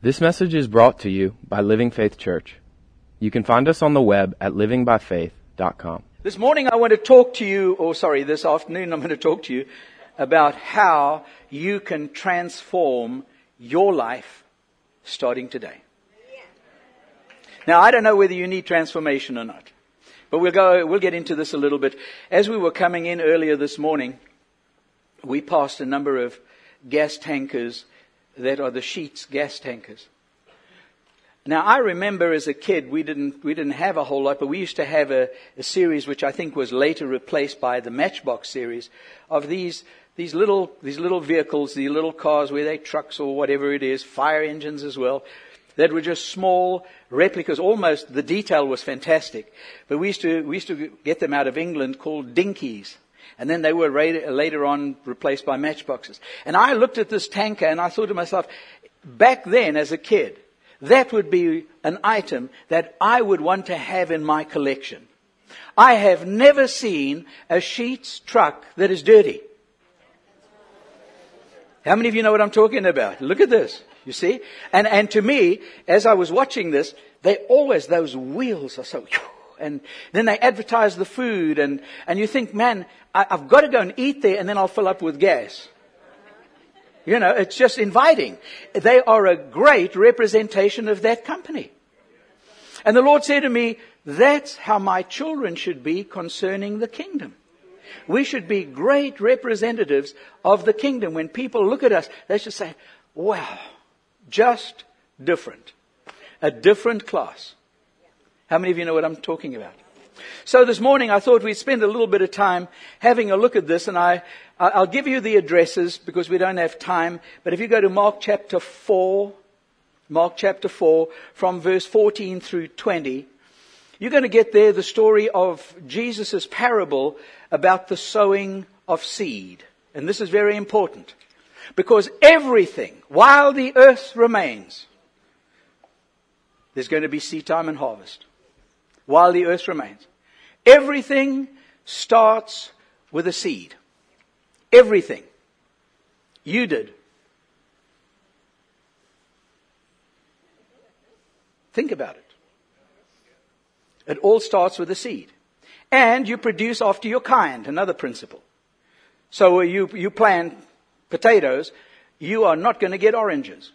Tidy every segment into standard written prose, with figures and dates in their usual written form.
This message is brought to you by Living Faith Church. You can find us on the web at livingbyfaith.com. This morning I want to talk to you, this afternoon I'm going to talk to you about how you can transform your life starting today. Now, I don't know whether you need transformation or not, but we'll get into this a little bit. As we were coming in earlier this morning, we passed a number of gas tankers that are the Sheets gas tankers. Now, I remember as a kid, we didn't have a whole lot, but we used to have a series which I think was later replaced by the Matchbox series of these little vehicles, these little cars, whether they're trucks or whatever it is, fire engines as well, that were just small replicas. Almost the detail was fantastic, but we used to get them out of England called dinkies. And then they were later on replaced by matchboxes. And I looked at this tanker and I thought to myself, back then as a kid, that would be an item that I would want to have in my collection. I have never seen a Sheets truck that is dirty. How many of you know what I'm talking about? Look at this, you see? And to me, as I was watching this, those wheels are so... And then they advertise the food and you think, man, I've got to go and eat there and then I'll fill up with gas. You know, it's just inviting. They are a great representation of that company. And the Lord said to me, that's how my children should be concerning the kingdom. We should be great representatives of the kingdom. When people look at us, they should say, wow, just different. A different class. How many of you know what I'm talking about? So this morning I thought we'd spend a little bit of time having a look at this, and I'll give you the addresses because we don't have time. But if you go to Mark chapter 4 from verse 14 through 20, you're going to get there the story of Jesus' parable about the sowing of seed. And this is very important because everything, while the earth remains, there's going to be seed time and harvest. While the earth remains. Everything starts with a seed. Everything. You did. Think about it. It all starts with a seed. And you produce after your kind, another principle. So you plant potatoes, you are not going to get oranges.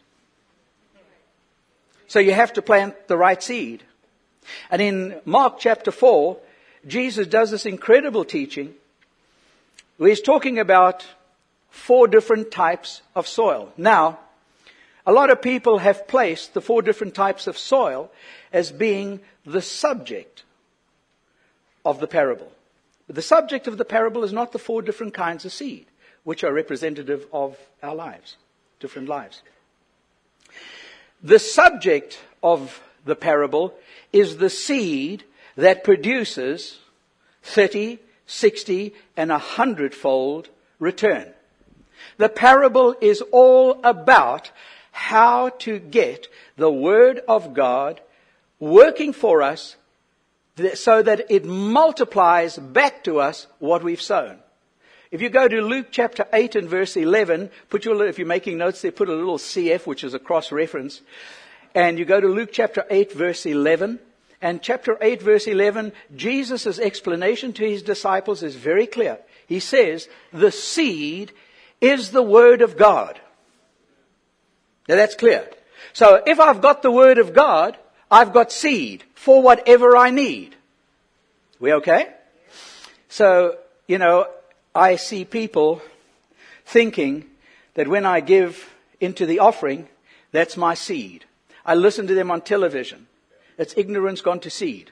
So you have to plant the right seed. And in Mark chapter 4, Jesus does this incredible teaching where he's talking about 4 different types of soil. Now, a lot of people have placed the 4 different types of soil as being the subject of the parable. But the subject of the parable is not the 4 different kinds of seed, which are representative of our lives, different lives. The subject of the parable is the seed that produces 30, 60, and 100-fold return. The parable is all about how to get the Word of God working for us so that it multiplies back to us what we've sown. If you go to Luke chapter 8 and verse 11, if you're making notes there, put a little CF, which is a cross-reference. And you go to Luke chapter 8 verse 11. And chapter 8 verse 11, Jesus' explanation to his disciples is very clear. He says, the seed is the Word of God. Now that's clear. So if I've got the Word of God, I've got seed for whatever I need. We okay? So, I see people thinking that when I give into the offering, that's my seed. I listen to them on television. It's ignorance gone to seed.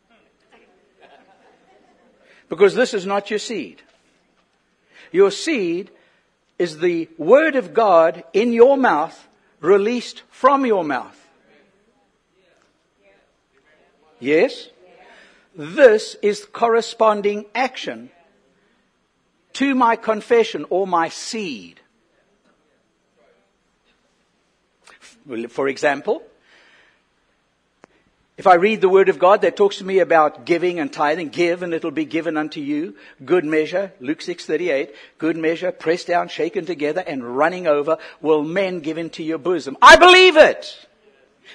Because this is not your seed. Your seed is the Word of God in your mouth, released from your mouth. Yes? This is corresponding action to my confession or my seed. For example, if I read the Word of God that talks to me about giving and tithing, give and it'll be given unto you. Good measure, Luke 6:38, good measure, pressed down, shaken together and running over, will men give into your bosom. I believe it.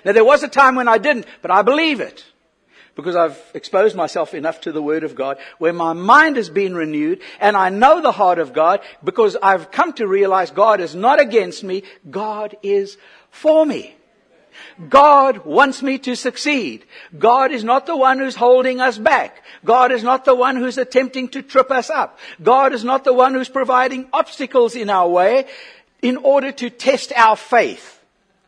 Now there was a time when I didn't, but I believe it. Because I've exposed myself enough to the Word of God, where my mind has been renewed, and I know the heart of God, because I've come to realize God is not against me, God is for me. God wants me to succeed. God is not the one who's holding us back. God is not the one who's attempting to trip us up. God is not the one who's providing obstacles in our way in order to test our faith.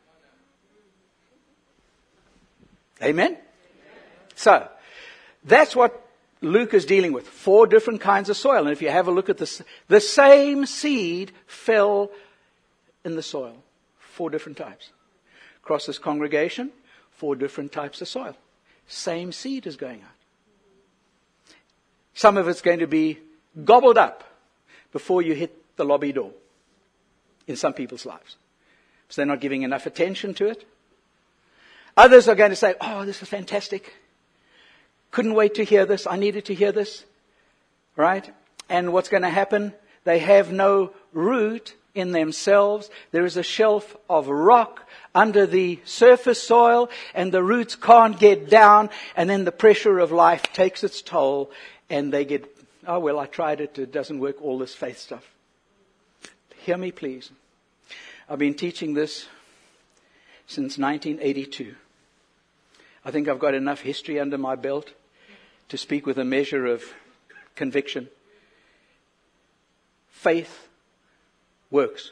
Amen? So, that's what Luke is dealing with. 4 different kinds of soil. And if you have a look at this, the same seed fell in the soil. 4 different types. Across this congregation, 4 different types of soil. Same seed is going out. Some of it's going to be gobbled up before you hit the lobby door in some people's lives. So they're not giving enough attention to it. Others are going to say, oh, this is fantastic. Couldn't wait to hear this. I needed to hear this. Right? And what's going to happen? They have no root in themselves. There is a shelf of rock under the surface soil, and the roots can't get down, and then the pressure of life takes its toll, and they get, oh well, I tried it, it doesn't work, all this faith stuff. Hear me please. I've been teaching this since 1982. I think I've got enough history under my belt to speak with a measure of conviction. Faith works.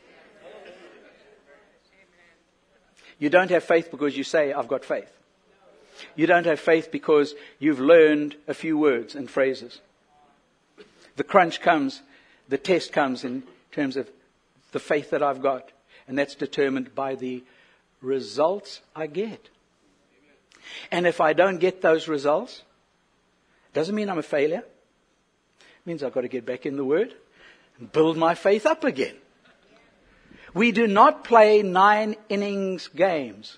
You don't have faith because you say, I've got faith. You don't have faith because you've learned a few words and phrases. The crunch comes, the test comes in terms of the faith that I've got. And that's determined by the results I get. And if I don't get those results, doesn't mean I'm a failure. It means I've got to get back in the Word and build my faith up again. We do not play 9 innings games.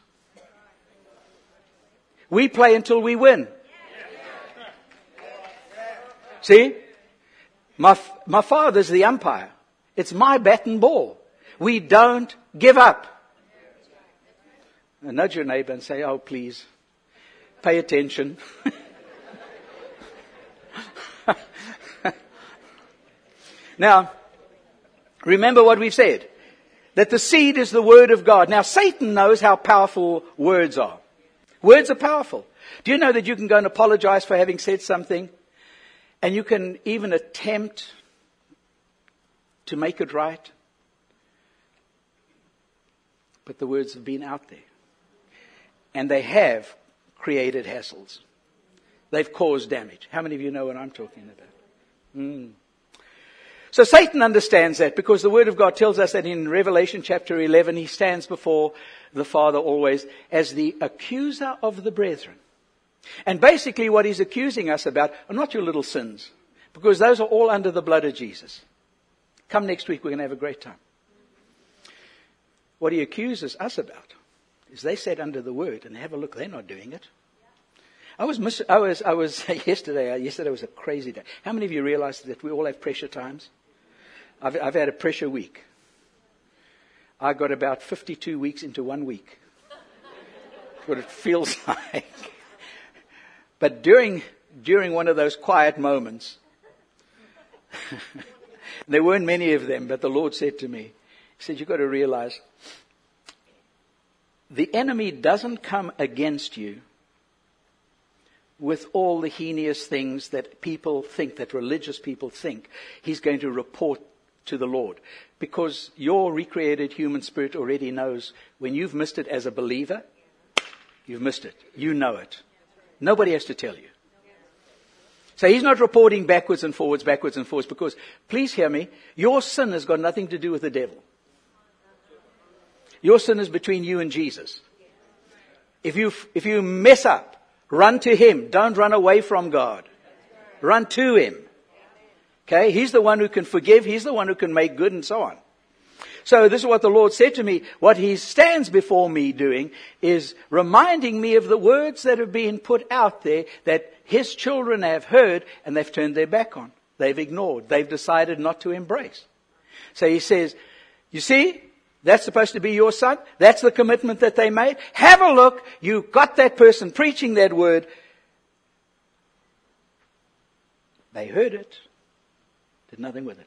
We play until we win. See? My father's the umpire. It's my bat and ball. We don't give up. And nudge your neighbor and say, oh, please, pay attention. Now, remember what we've said. That the seed is the Word of God. Now, Satan knows how powerful words are. Words are powerful. Do you know that you can go and apologize for having said something? And you can even attempt to make it right? But the words have been out there. And they have created hassles. They've caused damage. How many of you know what I'm talking about? So Satan understands that, because the Word of God tells us that in Revelation chapter 11, he stands before the Father always as the accuser of the brethren. And basically what he's accusing us about are not your little sins, because those are all under the blood of Jesus. Come next week, we're going to have a great time. What he accuses us about is they said under the Word, and have a look, they're not doing it. I was yesterday was a crazy day. How many of you realize that we all have pressure times? I've had a pressure week. I got about 52 weeks into 1 week. That's what it feels like. But during one of those quiet moments, there weren't many of them, but the Lord said to me, he said, you've got to realize, the enemy doesn't come against you with all the heinous things that people think, that religious people think he's going to report to the Lord. Because your recreated human spirit already knows when you've missed it as a believer, you've missed it. You know it. Nobody has to tell you. So he's not reporting backwards and forwards, because, please hear me, your sin has got nothing to do with the devil. Your sin is between you and Jesus. If you mess up, run to Him. Don't run away from God. Run to Him. Okay? He's the one who can forgive. He's the one who can make good, and so on. So this is what the Lord said to me. What He stands before me doing is reminding me of the words that have been put out there that His children have heard and they've turned their back on. They've ignored. They've decided not to embrace. So He says, you see, That's supposed to be your son. That's the commitment that they made. Have a look. You got that person preaching that word. They heard it. Did nothing with it.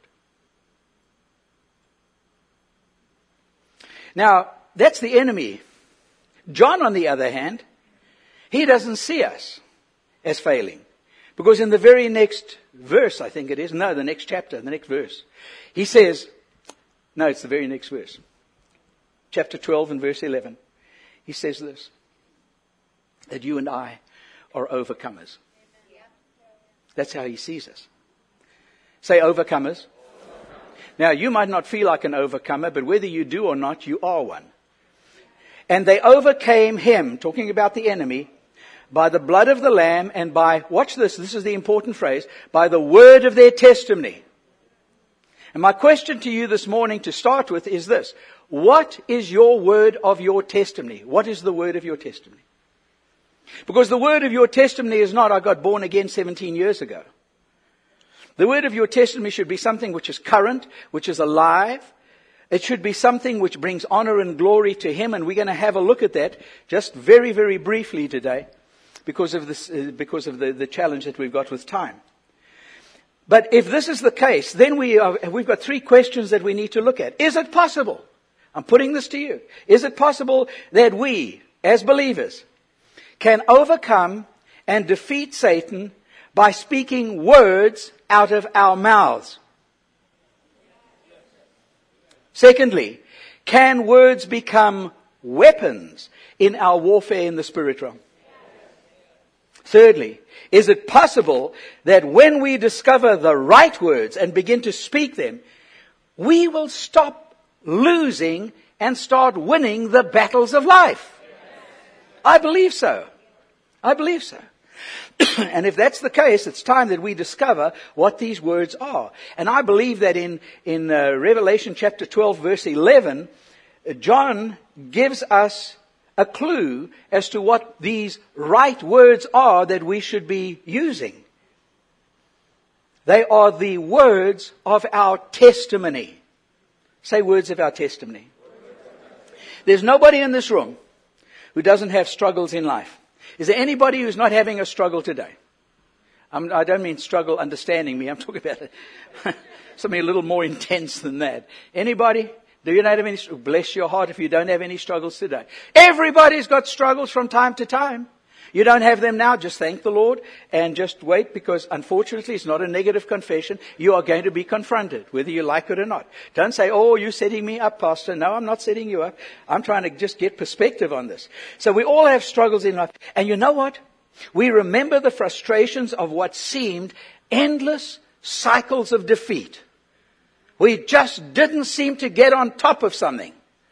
Now, that's the enemy. John, on the other hand, he doesn't see us as failing. Because in the very next verse, I think it is, no, the next chapter, the next verse, he says, no, it's the very next verse. Chapter 12 and verse 11. He says this, that you and I are overcomers. That's how he sees us. Say overcomers. Now, you might not feel like an overcomer, but whether you do or not, you are one. And they overcame him, talking about the enemy, by the blood of the Lamb and by, watch this is the important phrase, by the word of their testimony. And my question to you this morning to start with is this. What is your word of your testimony? What is the word of your testimony? Because the word of your testimony is not, I got born again 17 years ago. The word of your testimony should be something which is current, which is alive. It should be something which brings honor and glory to him. And we're going to have a look at that just very, very briefly today because of the challenge that we've got with time. But if this is the case, then we've got three questions that we need to look at. Is it possible? I'm putting this to you. Is it possible that we, as believers, can overcome and defeat Satan by speaking words out of our mouths? Secondly, can words become weapons in our warfare in the spirit realm? Thirdly, is it possible that when we discover the right words and begin to speak them, we will stop losing and start winning the battles of life? I believe so. I believe so. And if that's the case, it's time that we discover what these words are. And I believe that in Revelation chapter 12, verse 11, John gives us a clue as to what these right words are that we should be using. They are the words of our testimony. Say words of our testimony. There's nobody in this room who doesn't have struggles in life. Is there anybody who's not having a struggle today? I don't mean struggle understanding me. I'm talking about something a little more intense than that. Anybody? Do you not have any? Bless your heart if you don't have any struggles today. Everybody's got struggles from time to time. You don't have them now, just thank the Lord and just wait, because unfortunately it's not a negative confession. You are going to be confronted, whether you like it or not. Don't say, oh, you're setting me up, Pastor. No, I'm not setting you up. I'm trying to just get perspective on this. So we all have struggles in life. And you know what? We remember the frustrations of what seemed endless cycles of defeat. We just didn't seem to get on top of something.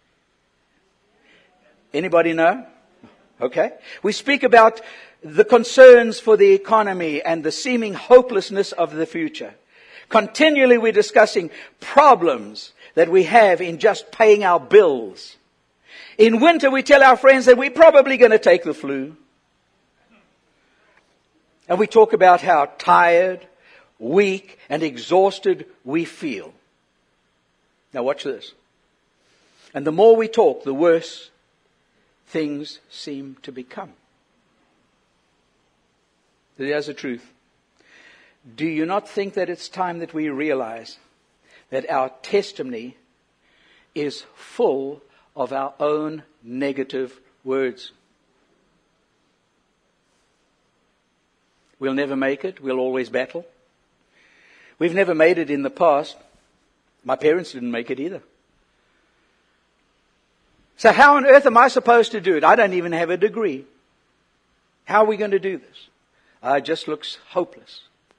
Anybody know? Okay. We speak about the concerns for the economy and the seeming hopelessness of the future. Continually we're discussing problems that we have in just paying our bills. In winter we tell our friends that we're probably going to take the flu. And we talk about how tired, weak, and exhausted we feel. Now watch this. And the more we talk, the worse things seem to become. There's the truth. Do you not think that it's time that we realize that our testimony is full of our own negative words? We'll never make it. We'll always battle. We've never made it in the past. My parents didn't make it either. So how on earth am I supposed to do it? I don't even have a degree. How are we going to do this? It just looks hopeless.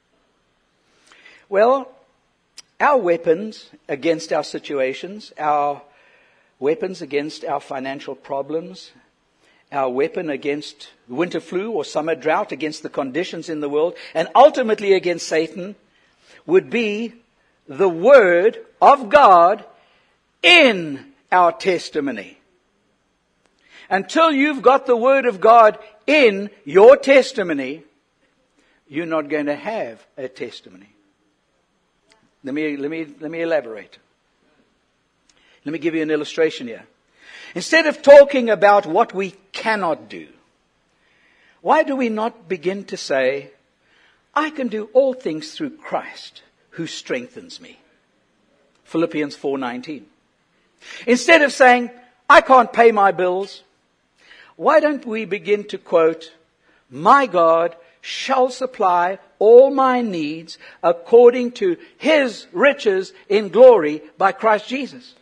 Well, our weapons against our situations, our weapons against our financial problems, our weapon against winter flu or summer drought, against the conditions in the world, and ultimately against Satan, would be the Word of God in our testimony. Until you've got the Word of God in your testimony, you're not going to have a testimony. Let me elaborate. Let me give you an illustration here. Instead of talking about what we cannot do, why do we not begin to say, I can do all things through Christ who strengthens me? Philippians 4:19. Instead of saying, I can't pay my bills, why don't we begin to quote, my God shall supply all my needs according to His riches in glory by Christ Jesus.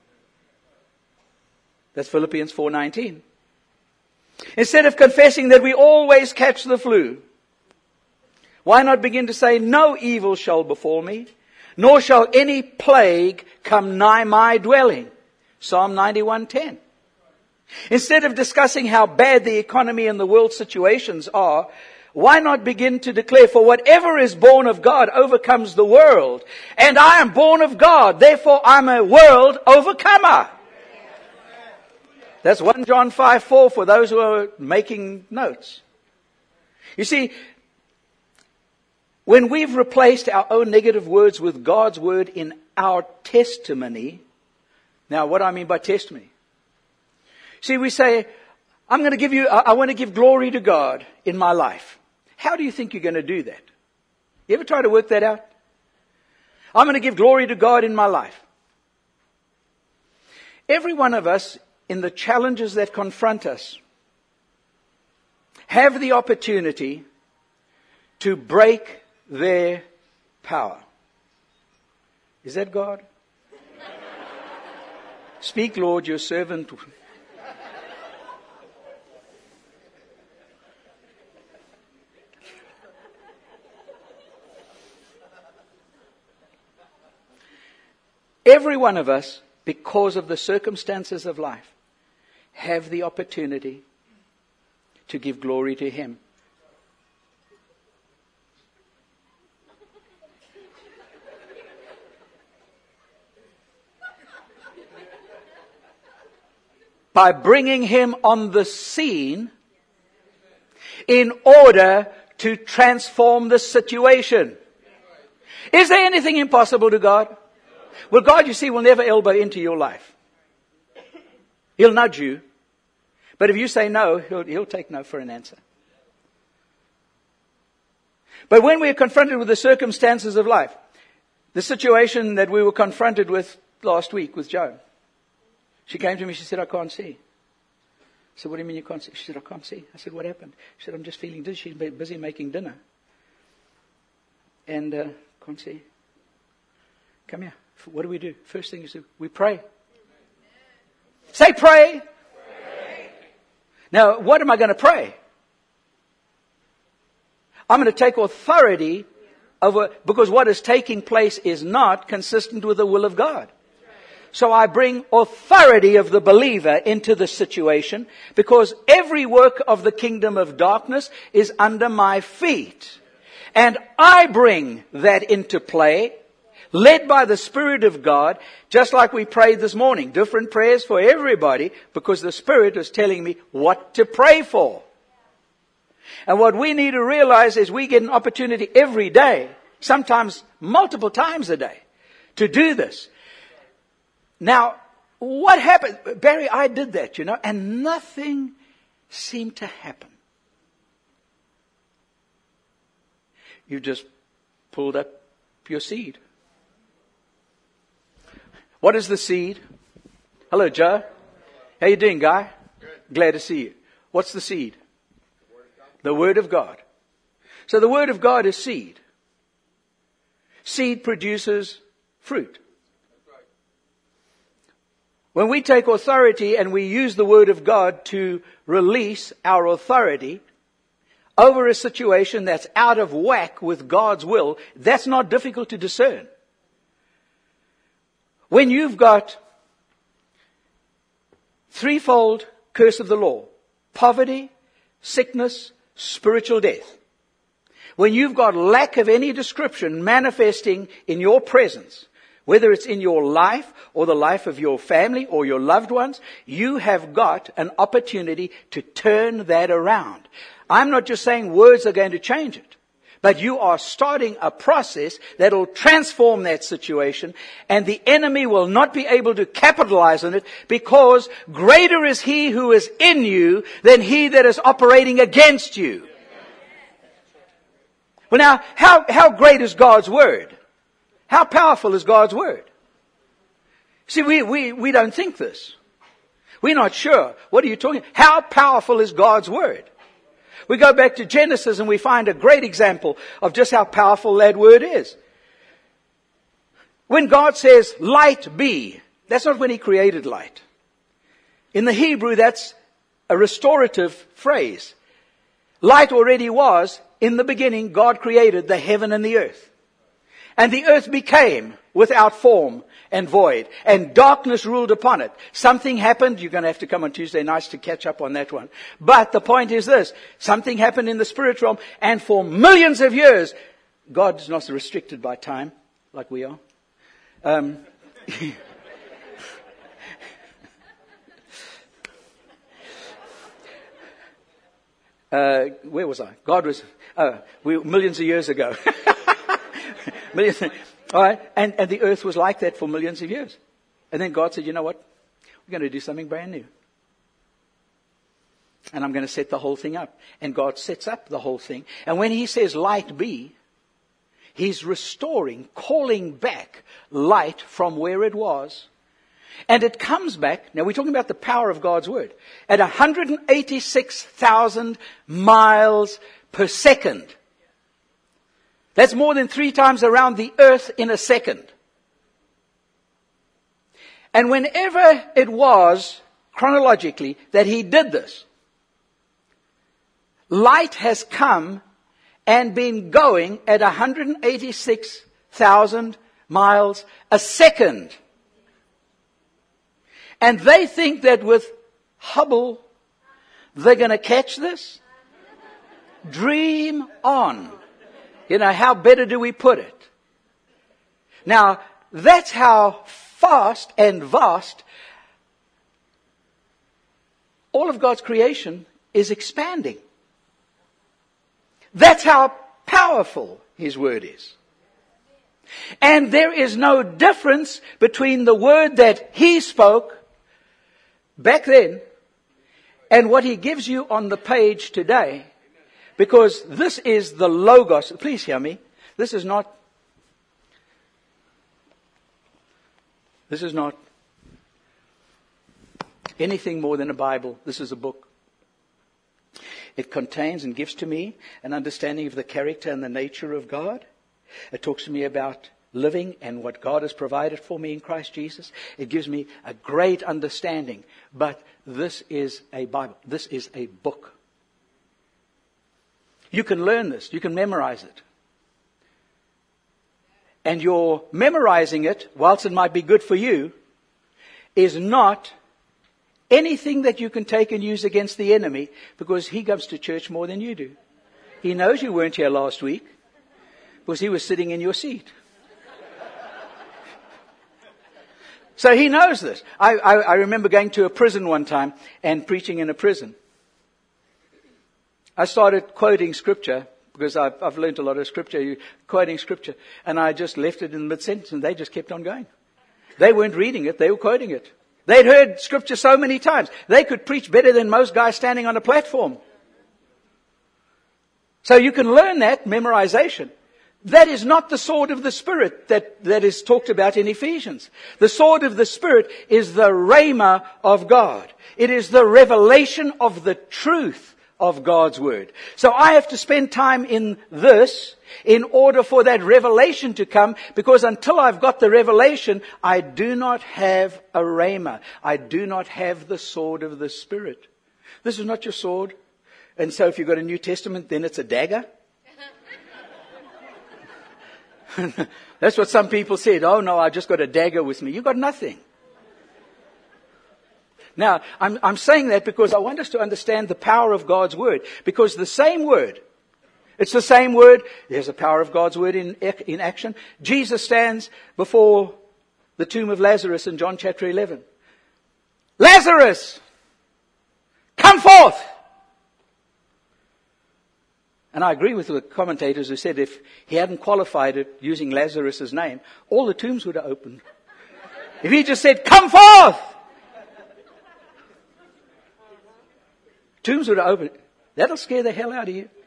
That's Philippians 4:19. Instead of confessing that we always catch the flu, why not begin to say, no evil shall befall me, nor shall any plague come nigh my dwelling. Psalm 91:10. Instead of discussing how bad the economy and the world situations are, why not begin to declare, for whatever is born of God overcomes the world, and I am born of God, therefore I'm a world overcomer. That's 1 John 5:4 for those who are making notes. You see, when we've replaced our own negative words with God's word in our testimony, now what do I mean by testimony? See, we say, I want to give glory to God in my life. How do you think you're going to do that? You ever try to work that out? I'm going to give glory to God in my life. Every one of us, in the challenges that confront us, have the opportunity to break their power. Is that God? Speak, Lord, your servant. Every one of us, because of the circumstances of life, have the opportunity to give glory to Him. By bringing Him on the scene in order to transform the situation. Is there anything impossible to God? Well, God, you see, will never elbow into your life. He'll nudge you. But if you say no, He'll take no for an answer. But when we are confronted with the circumstances of life, the situation that we were confronted with last week with Joan, she came to me, she said, I can't see. I said, what do you mean you can't see? She said, I can't see. I said, what happened? She said, I'm just feeling dizzy. She's busy making dinner. And can't see. Come here. What do? First thing you do, we pray. Say pray. Pray. Now, what am I going to pray? I'm going to take authority over, because what is taking place is not consistent with the will of God. So I bring authority of the believer into the situation, because every work of the kingdom of darkness is under my feet. And I bring that into play, led by the Spirit of God, just like we prayed this morning. Different prayers for everybody, because the Spirit is telling me what to pray for. And what we need to realize is we get an opportunity every day, sometimes multiple times a day, to do this. Now, what happened? Barry, I did that, and nothing seemed to happen. You just pulled up your seed. What is the seed? Hello, Joe. How you doing, guy? Good. Glad to see you. What's the seed? The Word of God. So the Word of God is seed. Seed produces fruit. That's right. When we take authority and we use the Word of God to release our authority over a situation that's out of whack with God's will, that's not difficult to discern. When you've got threefold curse of the law, poverty, sickness, spiritual death. When you've got lack of any description manifesting in your presence, whether it's in your life or the life of your family or your loved ones, you have got an opportunity to turn that around. I'm not just saying words are going to change it, But you are starting a process that will transform that situation, and the enemy will not be able to capitalize on it, because greater is he who is in you than he that is operating against you. Well, now, how great is God's Word? How powerful is God's Word? See, we don't think this. We're not sure. What are you talking? How powerful is God's Word? We go back to Genesis and we find a great example of just how powerful that word is. When God says, light be, that's not when He created light. In the Hebrew, that's a restorative phrase. Light already was. In the beginning, God created the heaven and the earth. And the earth became without form and void, and darkness ruled upon it. Something happened. You're going to have to come on Tuesday nights to catch up on that one. But the point is this. Something happened in the spirit realm, and for millions of years, God is not restricted by time like we are. Where was I? God was millions of years ago. Millions. All right, and the earth was like that for millions of years. And then God said, you know what? We're going to do something brand new. And I'm going to set the whole thing up. And God sets up the whole thing. And when He says light be, He's restoring, calling back light from where it was. And it comes back, now we're talking about the power of God's Word, at 186,000 miles per second. That's more than 3 times around the earth in a second. And whenever it was, chronologically, that He did this, light has come and been going at 186,000 miles a second. And they think that with Hubble, they're going to catch this? Dream on. You know, how better do we put it? Now, that's how fast and vast all of God's creation is expanding. That's how powerful His Word is. And there is no difference between the Word that He spoke back then and what He gives you on the page today. Because this is the Logos. Please hear me. This is not anything more than a Bible. This is a book. It contains and gives to me an understanding of the character and the nature of God. It talks to me about living and what God has provided for me in Christ Jesus. It gives me a great understanding. But this is a Bible. This is a book. You can learn this. You can memorize it. And your memorizing it, whilst it might be good for you, is not anything that you can take and use against the enemy, because he comes to church more than you do. He knows you weren't here last week because he was sitting in your seat. So he knows this. I remember going to a prison one time and preaching in a prison. I started quoting scripture because I've learned a lot of scripture, quoting scripture, and I just left it in mid-sentence and they just kept on going. They weren't reading it, they were quoting it. They'd heard scripture so many times. They could preach better than most guys standing on a platform. So you can learn that memorization. That is not the sword of the Spirit that is talked about in Ephesians. The sword of the Spirit is the rhema of God. It is the revelation of the truth of God's Word. So I have to spend time in this in order for that revelation to come, because until I've got the revelation, I do not have a rhema. I do not have the sword of the Spirit. This is not your sword. And so if you've got a New Testament, then it's a dagger. That's what some people said. Oh no, I just got a dagger with me. You've got nothing. Now, I'm saying that because I want us to understand the power of God's Word. Because the same Word, it's the same Word. There's a power of God's Word in action. Jesus stands before the tomb of Lazarus in John chapter 11. Lazarus, come forth! And I agree with the commentators who said if he hadn't qualified it using Lazarus' name, all the tombs would have opened. If he just said, come forth! Tombs would have opened. That'll scare the hell out of you.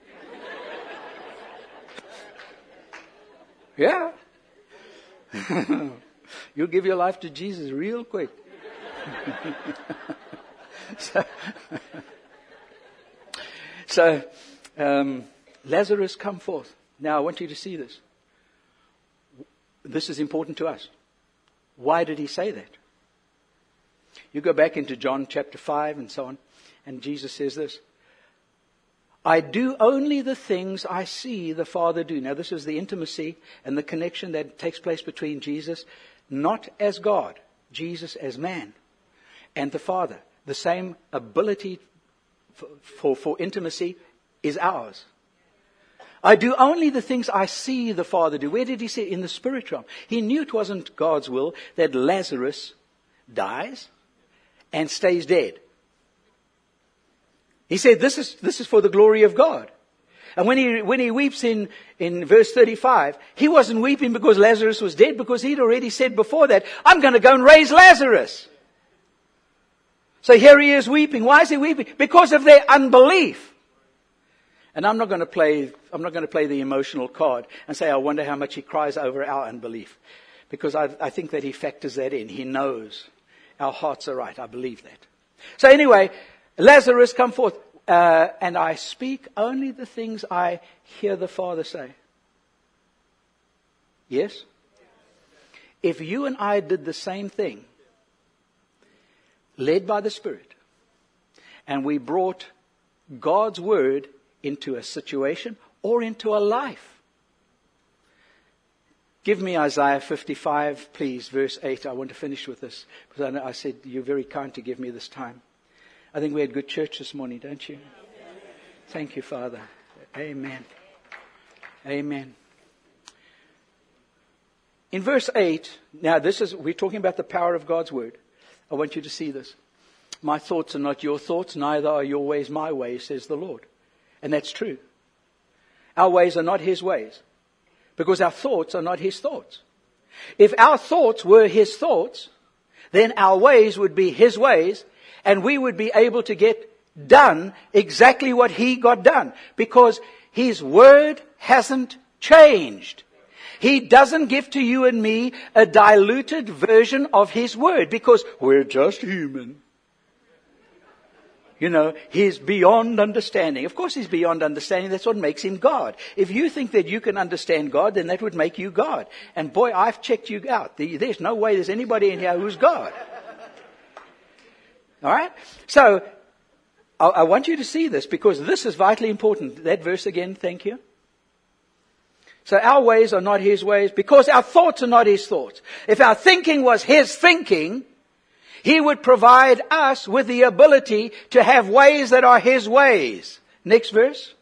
Yeah. You'll give your life to Jesus real quick. So, Lazarus, come forth. Now, I want you to see this. This is important to us. Why did he say that? You go back into John chapter 5 and so on, and Jesus says this. I do only the things I see the Father do. Now, this is the intimacy and the connection that takes place between Jesus, not as God, Jesus as man, and the Father. The same ability for intimacy is ours. I do only the things I see the Father do. Where did he say? In the spirit realm. He knew it wasn't God's will that Lazarus dies and stays dead. He said, this is for the glory of God. And when he weeps in verse 35, he wasn't weeping because Lazarus was dead, because he'd already said before that, I'm going to go and raise Lazarus. So here he is weeping. Why is he weeping? Because of their unbelief. And I'm not going to play the emotional card and say, I wonder how much he cries over our unbelief. Because I think that he factors that in. He knows our hearts are right. I believe that. So anyway, Lazarus, come forth. And I speak only the things I hear the Father say. Yes? If you and I did the same thing, led by the Spirit, and we brought God's Word into a situation or into a life. Give me Isaiah 55, please, verse 8. I want to finish with this, because I said you're very kind to give me this time. I think we had good church this morning, don't you? Thank you, Father. Amen. Amen. In verse 8, now we're talking about the power of God's Word. I want you to see this. My thoughts are not your thoughts, neither are your ways my ways, says the Lord. And that's true. Our ways are not His ways, because our thoughts are not His thoughts. If our thoughts were His thoughts, then our ways would be His ways, and we would be able to get done exactly what He got done, because His Word hasn't changed. He doesn't give to you and me a diluted version of His Word, because we're just human. You know, He's beyond understanding. Of course He's beyond understanding. That's what makes Him God. If you think that you can understand God, then that would make you God. And boy, I've checked you out. There's no way there's anybody in here who's God. All right? So, I want you to see this, because this is vitally important. That verse again, thank you. So our ways are not His ways, because our thoughts are not His thoughts. If our thinking was His thinking, He would provide us with the ability to have ways that are His ways. Next verse.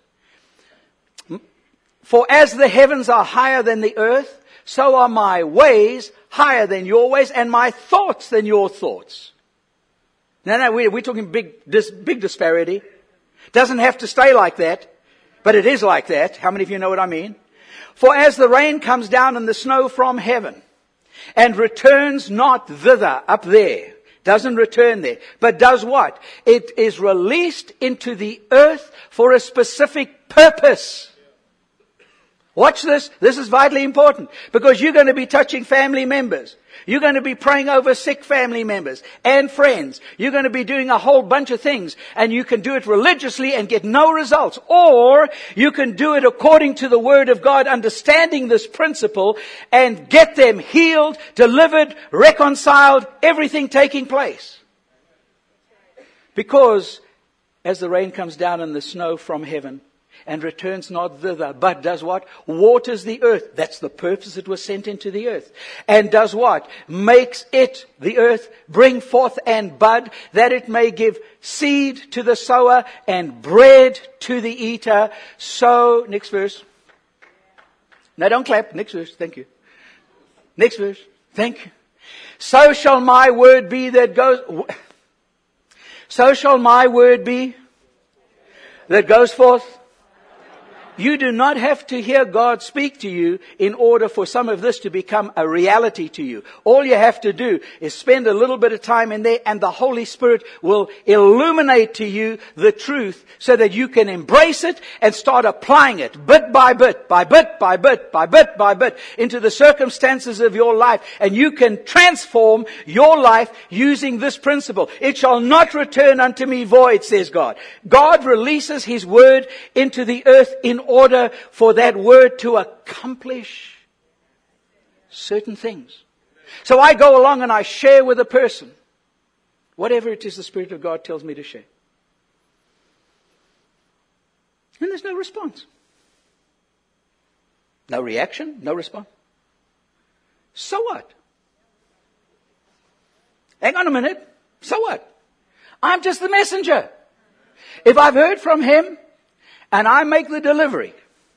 For as the heavens are higher than the earth, so are my ways higher than your ways, and my thoughts than your thoughts. No, we're talking big disparity. Doesn't have to stay like that, but it is like that. How many of you know what I mean? For as the rain comes down and the snow from heaven, and returns not thither, up there, doesn't return there, but does what? It is released into the earth for a specific purpose. Watch this. This is vitally important, because you're going to be touching family members. You're going to be praying over sick family members and friends. You're going to be doing a whole bunch of things, and you can do it religiously and get no results. Or you can do it according to the Word of God, understanding this principle, and get them healed, delivered, reconciled, everything taking place. Because as the rain comes down and the snow from heaven, and returns not thither, but does what? Waters the earth. That's the purpose it was sent into the earth. And does what? Makes it, the earth, bring forth and bud, that it may give seed to the sower and bread to the eater. So, next verse. No, don't clap. Next verse. Thank you. Next verse. Thank you. So shall my word be that goes... So shall my word be that goes forth. You do not have to hear God speak to you in order for some of this to become a reality to you. All you have to do is spend a little bit of time in there, and the Holy Spirit will illuminate to you the truth so that you can embrace it and start applying it bit by bit, by bit, by bit, by bit, by bit into the circumstances of your life. And you can transform your life using this principle. It shall not return unto me void, says God. God releases His word into the earth in order for that word to accomplish certain things. So I go along and I share with a person whatever it is the Spirit of God tells me to share. And there's no response. No reaction, no response. So what? Hang on a minute. So what? I'm just the messenger. If I've heard from Him and I make the delivery,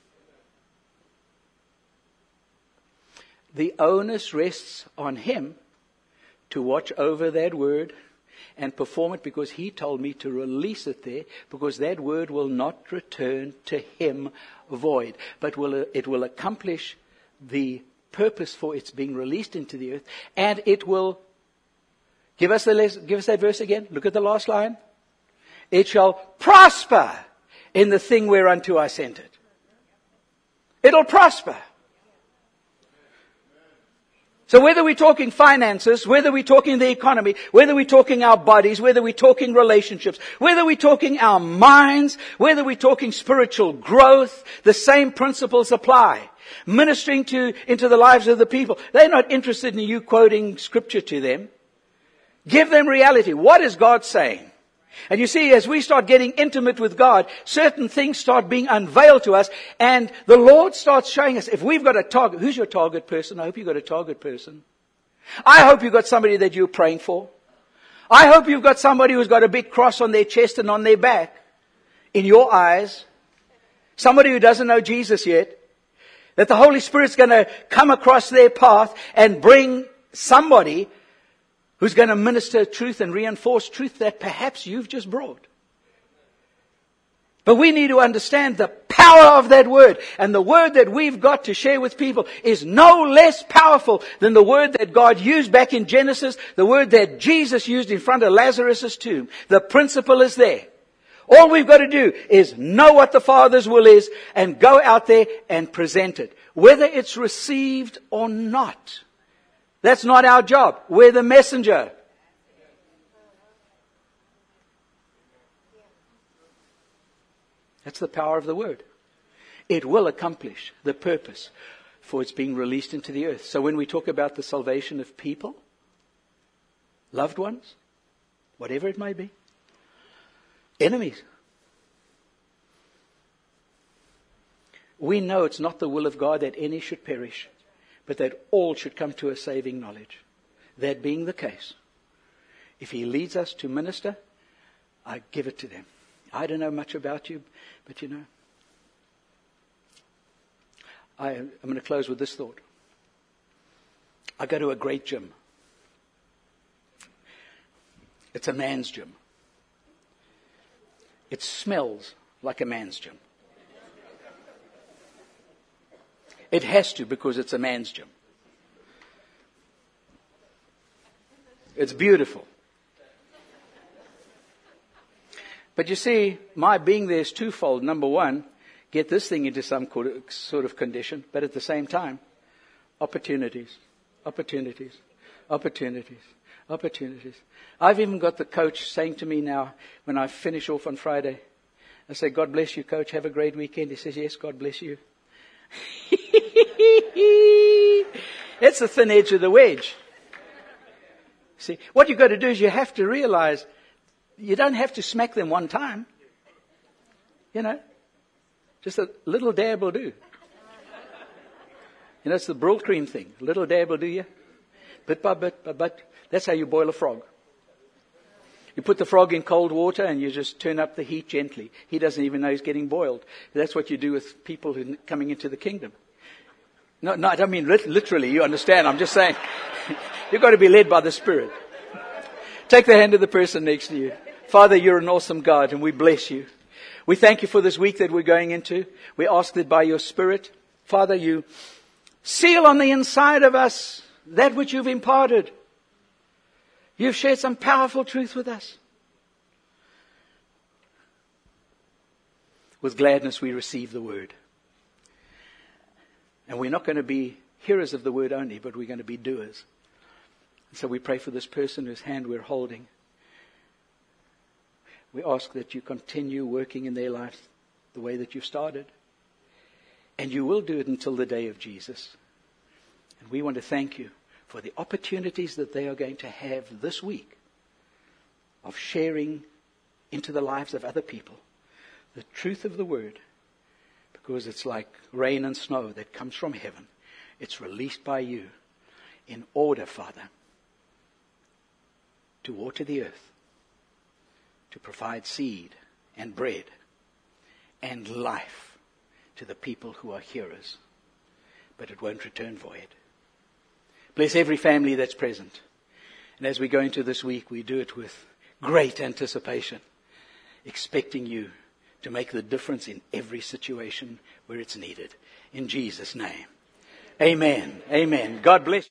the onus rests on Him to watch over that word and perform it, because He told me to release it there, because that word will not return to Him void, but it will accomplish the purpose for its being released into the earth, and it will give us that verse again. Look at the last line. It shall prosper in the thing whereunto I sent it. It'll prosper. So whether we're talking finances, whether we're talking the economy, whether we're talking our bodies, whether we're talking relationships, whether we're talking our minds, whether we're talking spiritual growth, the same principles apply. Ministering into the lives of the people. They're not interested in you quoting scripture to them. Give them reality. What is God saying? And you see, as we start getting intimate with God, certain things start being unveiled to us, and the Lord starts showing us. If we've got a target, who's your target person? I hope you've got a target person. I hope you've got somebody that you're praying for. I hope you've got somebody who's got a big cross on their chest and on their back. In your eyes. Somebody who doesn't know Jesus yet. That the Holy Spirit's going to come across their path and bring somebody who's going to minister truth and reinforce truth that perhaps you've just brought. But we need to understand the power of that word. And the word that we've got to share with people is no less powerful than the word that God used back in Genesis, the word that Jesus used in front of Lazarus' tomb. The principle is there. All we've got to do is know what the Father's will is and go out there and present it. Whether it's received or not. That's not our job. We're the messenger. That's the power of the word. It will accomplish the purpose for its being released into the earth. So when we talk about the salvation of people, loved ones, whatever it may be, enemies, we know it's not the will of God that any should perish, but that all should come to a saving knowledge. That being the case, if He leads us to minister, I give it to them. I don't know much about you, but you know, I'm going to close with this thought. I go to a great gym. It's a man's gym. It smells like a man's gym. It has to, because it's a man's gym. It's beautiful. But you see, my being there is twofold. Number one, get this thing into some sort of condition, but at the same time, opportunities. I've even got the coach saying to me now, when I finish off on Friday, I say, God bless you, coach, have a great weekend. He says, yes, God bless you. It's the thin edge of the wedge. See, what you've got to do is you have to realize you don't have to smack them one time. You know, just a little dab will do. You know, it's the Brylcreem thing. A little dab will do you. Bit by bit by bit. That's how you boil a frog. You put the frog in cold water and you just turn up the heat gently. He doesn't even know he's getting boiled. That's what you do with people who are coming into the kingdom. No, I don't mean literally, you understand. I'm just saying, you've got to be led by the Spirit. Take the hand of the person next to you. Father, you're an awesome God and we bless you. We thank you for this week that we're going into. We ask that by your Spirit, Father, you seal on the inside of us that which you've imparted. You've shared some powerful truth with us. With gladness we receive the word. And we're not going to be hearers of the word only, but we're going to be doers. And so we pray for this person whose hand we're holding. We ask that you continue working in their lives the way that you've started. And you will do it until the day of Jesus. And we want to thank you for the opportunities that they are going to have this week of sharing into the lives of other people the truth of the word. Because it's like rain and snow that comes from heaven. It's released by you in order, Father, to water the earth, to provide seed and bread and life to the people who are hearers. But it won't return void. Bless every family that's present. And as we go into this week, we do it with great anticipation, expecting you to make the difference in every situation where it's needed. In Jesus' name. Amen. Amen. God bless you.